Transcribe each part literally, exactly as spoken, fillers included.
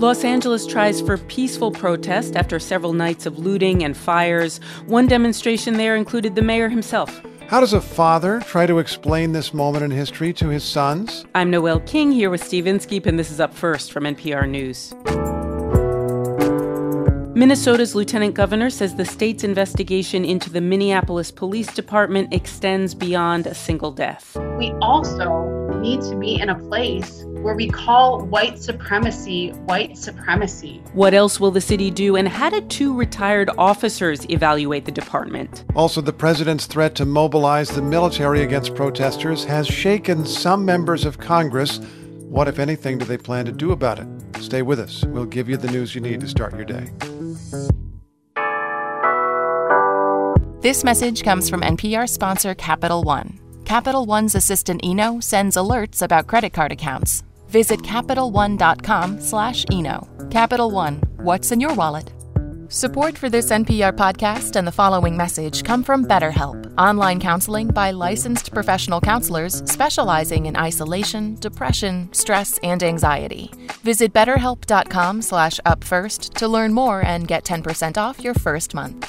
Los Angeles tries for peaceful protest after several nights of looting and fires. One demonstration there included the mayor himself. How does a father try to explain this moment in history to his sons? I'm Noelle King here with Steve Inskeep, and this is Up First from N P R News. Minnesota's lieutenant governor says the state's investigation into the Minneapolis Police Department extends beyond a single death. We also need to be in a place where we call white supremacy white supremacy. What else will the city do, and how did two retired officers evaluate the department? Also, the president's threat to mobilize the military against protesters has shaken some members of Congress. What, if anything, do they plan to do about it? Stay with us. We'll give you the news you need to start your day. This message comes from N P R sponsor Capital One. Capital One's assistant Eno sends alerts about credit card accounts. Visit CapitalOne.com slash Eno. Capital One, what's in your wallet? Support for this N P R podcast and the following message come from BetterHelp, online counseling by licensed professional counselors specializing in isolation, depression, stress, and anxiety. Visit BetterHelp.com slash UpFirst to learn more and get ten percent off your first month.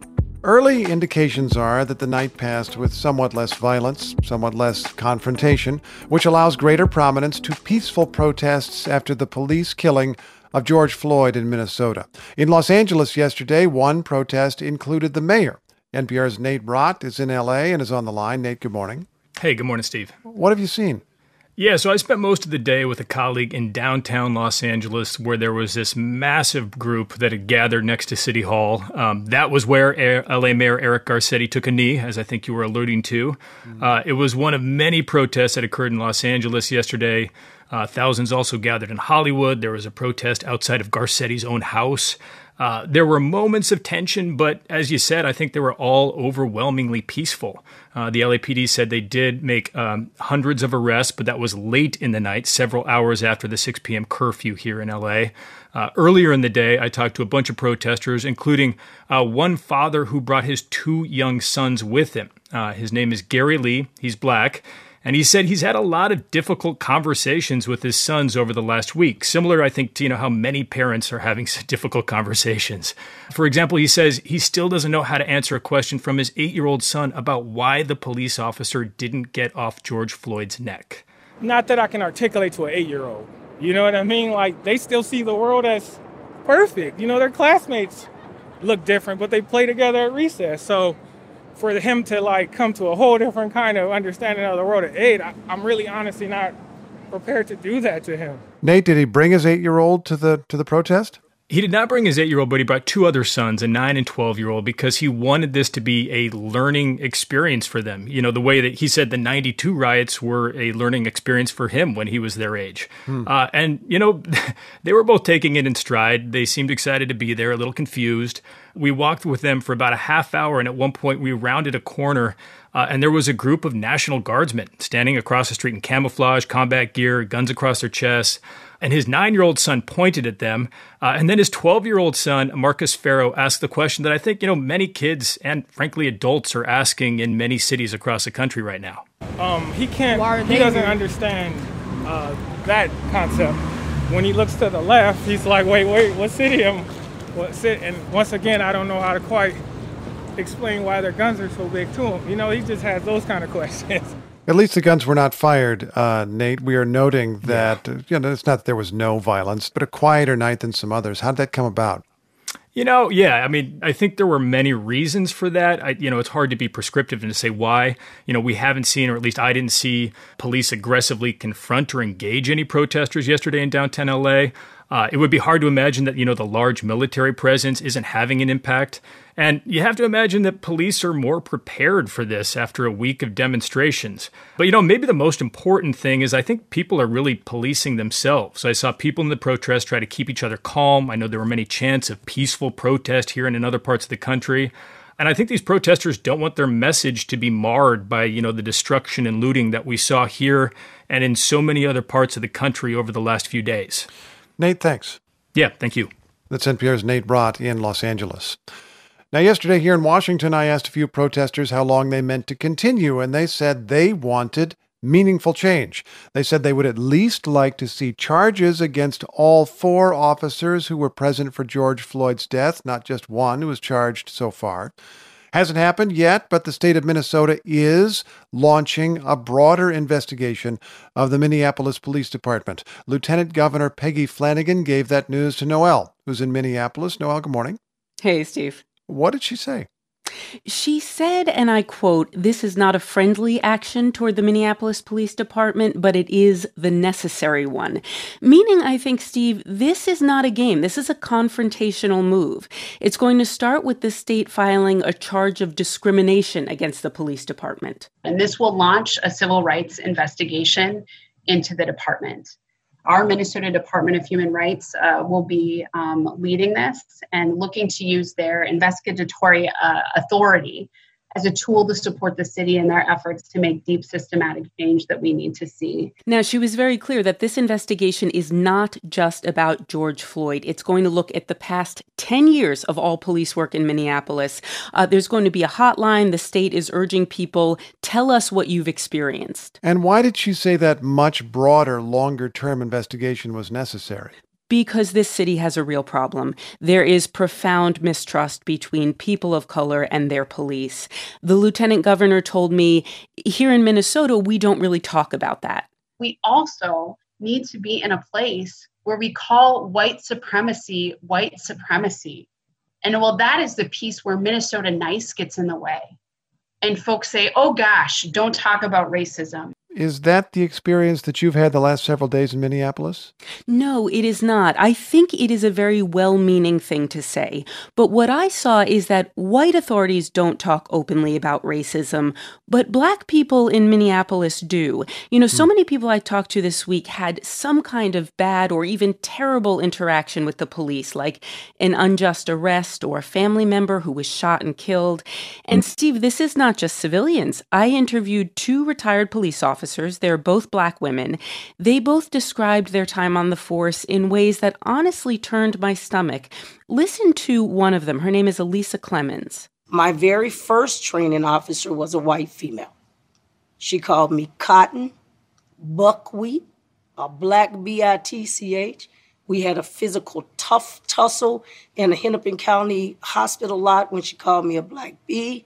Early indications are that the night passed with somewhat less violence, somewhat less confrontation, which allows greater prominence to peaceful protests after the police killing of George Floyd in Minnesota. In Los Angeles yesterday, one protest included the mayor. N P R's Nate Rott is in L A and is on the line. Nate, good morning. Hey, good morning, Steve. What have you seen? Yeah, so I spent most of the day with a colleague in downtown Los Angeles where there was this massive group that had gathered next to City Hall. Um, that was where L A Mayor Eric Garcetti took a knee, as I think you were alluding to. Mm-hmm. Uh, it was one of many protests that occurred in Los Angeles yesterday. Uh, thousands also gathered in Hollywood. There was a protest outside of Garcetti's own house. Uh, there were moments of tension, but as you said, I think they were all overwhelmingly peaceful. Uh, the L A P D said they did make um, hundreds of arrests, but that was late in the night, several hours after the six p.m. curfew here in L A. Uh, earlier in the day, I talked to a bunch of protesters, including uh, one father who brought his two young sons with him. Uh, his name is Gary Lee. He's black. And he said he's had a lot of difficult conversations with his sons over the last week, similar, I think, to you know how many parents are having difficult conversations. For example, he says he still doesn't know how to answer a question from his eight-year-old son about why the police officer didn't get off George Floyd's neck. Not that I can articulate to an eight-year-old. You know what I mean? Like, they still see the world as perfect. You know, their classmates look different, but they play together at recess. So for him to like come to a whole different kind of understanding of the world at eight, I, I'm really honestly not prepared to do that to him. Nate, did he bring his eight-year-old to the to the protest? He did not bring his eight-year-old, but he brought two other sons, a nine and twelve-year-old, because he wanted this to be a learning experience for them. You know, the way that he said the ninety-two riots were a learning experience for him when he was their age. Hmm. Uh, and, you know, they were both taking it in stride. They seemed excited to be there, a little confused. We walked with them for about a half hour, and at one point we rounded a corner, uh, and there was a group of National Guardsmen standing across the street in camouflage, combat gear, guns across their chests. And his nine-year-old son pointed at them. Uh, and then his twelve-year-old son, Marcus Farrow, asked the question that I think, you know, many kids and, frankly, adults are asking in many cities across the country right now. Um, he can't, he doesn't here? understand uh, that concept. When he looks to the left, he's like, wait, wait, what city am what city? And once again, I don't know how to quite explain why their guns are so big to him. You know, he just has those kind of questions. At least the guns were not fired, uh, Nate. We are noting that, yeah. you know, it's not that there was no violence, but a quieter night than some others. How did that come about? You know, yeah, I mean, I think there were many reasons for that. I, you know, it's hard to be prescriptive and to say why. You know, we haven't seen, or at least I didn't see, police aggressively confront or engage any protesters yesterday in downtown L A. Uh, it would be hard to imagine that, you know, the large military presence isn't having an impact. And you have to imagine that police are more prepared for this after a week of demonstrations. But, you know, maybe the most important thing is I think people are really policing themselves. I saw people in the protest try to keep each other calm. I know there were many chants of peaceful protest here and in other parts of the country. And I think these protesters don't want their message to be marred by, you know, the destruction and looting that we saw here and in so many other parts of the country over the last few days. Nate, thanks. Yeah, thank you. That's N P R's Nate Rott in Los Angeles. Now, yesterday here in Washington, I asked a few protesters how long they meant to continue, and they said they wanted meaningful change. They said they would at least like to see charges against all four officers who were present for George Floyd's death, not just one who was charged so far. Hasn't happened yet, but the state of Minnesota is launching a broader investigation of the Minneapolis Police Department. Lieutenant Governor Peggy Flanagan gave that news to Noelle, who's in Minneapolis. Noelle, good morning. Hey, Steve. What did she say? She said, and I quote, "This is not a friendly action toward the Minneapolis Police Department, but it is the necessary one." Meaning, I think, Steve, this is not a game. This is a confrontational move. It's going to start with the state filing a charge of discrimination against the police department. And this will launch a civil rights investigation into the department. Our Minnesota Department of Human Rights uh, will be um, leading this and looking to use their investigatory uh, authority as a tool to support the city in their efforts to make deep systematic change that we need to see. Now, she was very clear that this investigation is not just about George Floyd. It's going to look at the past ten years of all police work in Minneapolis. Uh, there's going to be a hotline. The state is urging people, tell us what you've experienced. And why did she say that much broader, longer-term investigation was necessary? Because this city has a real problem. There is profound mistrust between people of color and their police. The lieutenant governor told me, here in Minnesota, we don't really talk about that. We also need to be in a place where we call white supremacy white supremacy. And well, that is the piece where Minnesota Nice gets in the way. And folks say, oh gosh, don't talk about racism. Is that the experience that you've had the last several days in Minneapolis? No, it is not. I think it is a very well-meaning thing to say. But what I saw is that white authorities don't talk openly about racism, but Black people in Minneapolis do. You know, so many people I talked to this week had some kind of bad or even terrible interaction with the police, like an unjust arrest or a family member who was shot and killed. And Steve, this is not just civilians. I interviewed two retired police officers. Officers. They're both Black women. They both described their time on the force in ways that honestly turned my stomach. Listen to one of them. Her name is Elisa Clemens. My very first training officer was a white female. She called me cotton, buckwheat, a black B I T C H. We had a physical tough tussle in the Hennepin County hospital lot when she called me a black bee.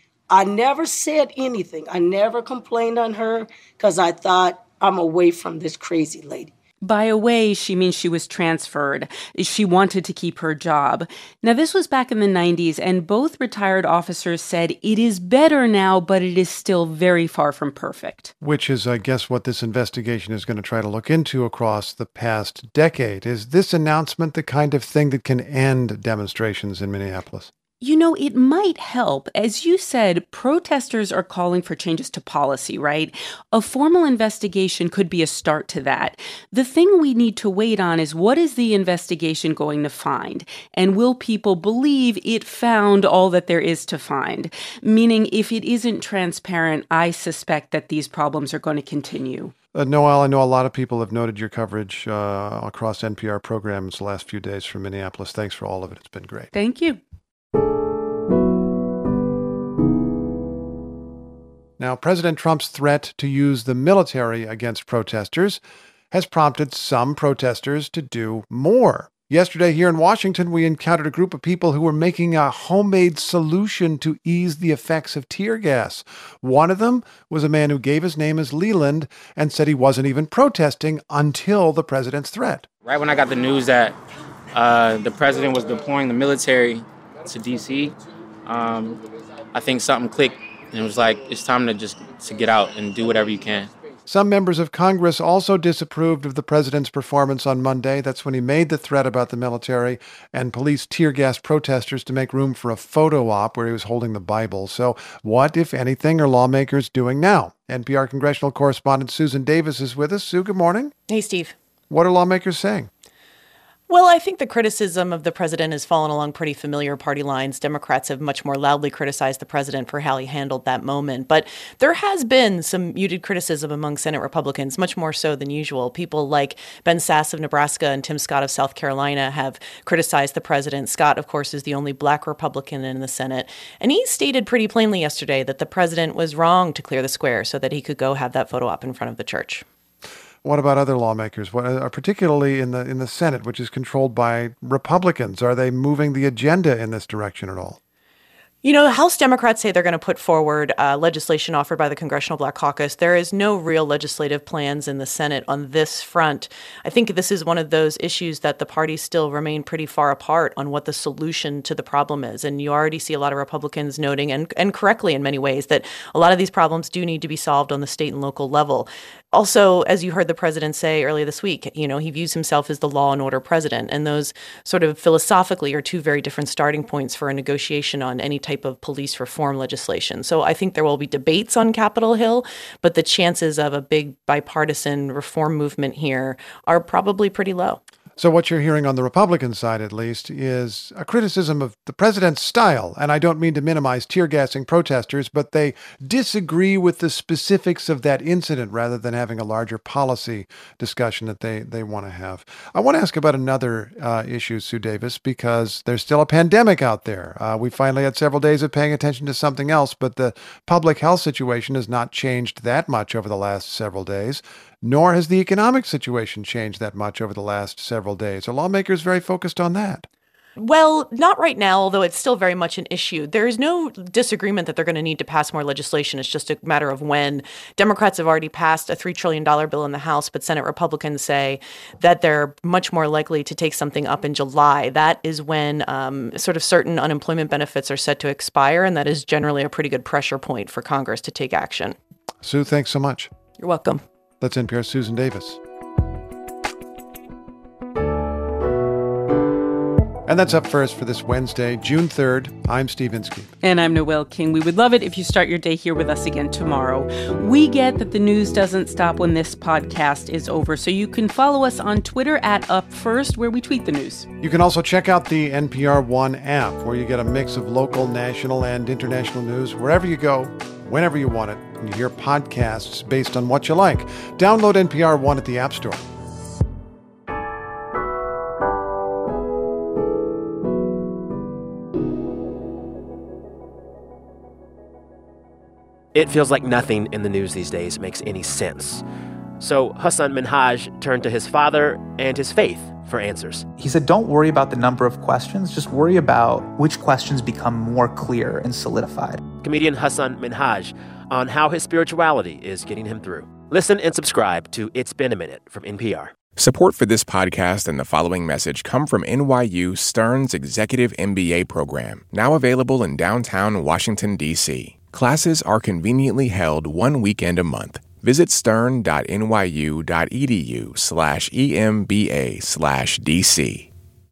I never said anything. I never complained on her because I thought, I'm away from this crazy lady. By away, she means she was transferred. She wanted to keep her job. Now, this was back in the nineties, and both retired officers said it is better now, but it is still very far from perfect. Which is, I guess, what this investigation is going to try to look into across the past decade. Is this announcement the kind of thing that can end demonstrations in Minneapolis? You know, it might help. As you said, protesters are calling for changes to policy, right? A formal investigation could be a start to that. The thing we need to wait on is, what is the investigation going to find? And will people believe it found all that there is to find? Meaning, if it isn't transparent, I suspect that these problems are going to continue. Uh, Noelle, I know a lot of people have noted your coverage uh, across N P R programs the last few days from Minneapolis. Thanks for all of it. It's been great. Thank you. Now, President Trump's threat to use the military against protesters has prompted some protesters to do more. Yesterday here in Washington, we encountered a group of people who were making a homemade solution to ease the effects of tear gas. One of them was a man who gave his name as Leland and said he wasn't even protesting until the president's threat. Right when I got the news that uh, the president was deploying the military to D C, um, I think something clicked. And it was like, it's time to just to get out and do whatever you can. Some members of Congress also disapproved of the president's performance on Monday. That's when he made the threat about the military and police tear gas protesters to make room for a photo op where he was holding the Bible. So what, if anything, are lawmakers doing now? N P R congressional correspondent Susan Davis is with us. Sue, good morning. Hey, Steve. What are lawmakers saying? Well, I think the criticism of the president has fallen along pretty familiar party lines. Democrats have much more loudly criticized the president for how he handled that moment. But there has been some muted criticism among Senate Republicans, much more so than usual. People like Ben Sasse of Nebraska and Tim Scott of South Carolina have criticized the president. Scott, of course, is the only black Republican in the Senate. And he stated pretty plainly yesterday that the president was wrong to clear the square so that he could go have that photo op in front of the church. What about other lawmakers, what, uh, particularly in the in the Senate, which is controlled by Republicans? Are they moving the agenda in this direction at all? You know, House Democrats say they're going to put forward uh, legislation offered by the Congressional Black Caucus. There is no real legislative plans in the Senate on this front. I think this is one of those issues that the parties still remain pretty far apart on what the solution to the problem is. And you already see a lot of Republicans noting, and, and correctly in many ways, that a lot of these problems do need to be solved on the state and local level. Also, as you heard the president say earlier this week, you know, he views himself as the law and order president. And those sort of philosophically are two very different starting points for a negotiation on any type of police reform legislation. So I think there will be debates on Capitol Hill, but the chances of a big bipartisan reform movement here are probably pretty low. So what you're hearing on the Republican side, at least, is a criticism of the president's style. And I don't mean to minimize tear-gassing protesters, but they disagree with the specifics of that incident rather than having a larger policy discussion that they, they want to have. I want to ask about another uh, issue, Sue Davis, because there's still a pandemic out there. Uh, we finally had several days of paying attention to something else, but the public health situation has not changed that much over the last several days. Nor has the economic situation changed that much over the last several days. Are lawmakers very focused on that? Well, not right now, although it's still very much an issue. There is no disagreement that they're going to need to pass more legislation. It's just a matter of when. Democrats have already passed a three trillion dollars bill in the House, but Senate Republicans say that they're much more likely to take something up in July. That is when um, sort of certain unemployment benefits are set to expire, and that is generally a pretty good pressure point for Congress to take action. Sue, thanks so much. You're welcome. That's N P R's Susan Davis. And that's up first for this Wednesday, June third. I'm Steve Inskeep. And I'm Noel King. We would love it if you start your day here with us again tomorrow. We get that the news doesn't stop when this podcast is over, so you can follow us on Twitter at UpFirst, where we tweet the news. You can also check out the N P R One app, where you get a mix of local, national, and international news wherever you go, whenever you want it. And you hear podcasts based on what you like. Download N P R One at the App Store. It feels like nothing in the news these days makes any sense. So Hasan Minhaj turned to his father and his faith for answers. He said, don't worry about the number of questions. Just worry about which questions become more clear and solidified. Comedian Hasan Minhaj on how his spirituality is getting him through. Listen and subscribe to It's Been a Minute from N P R. Support for this podcast and the following message come from N Y U Stern's Executive M B A program, now available in downtown Washington, D C Classes are conveniently held one weekend a month. Visit stern.nyu.edu slash EMBA slash DC.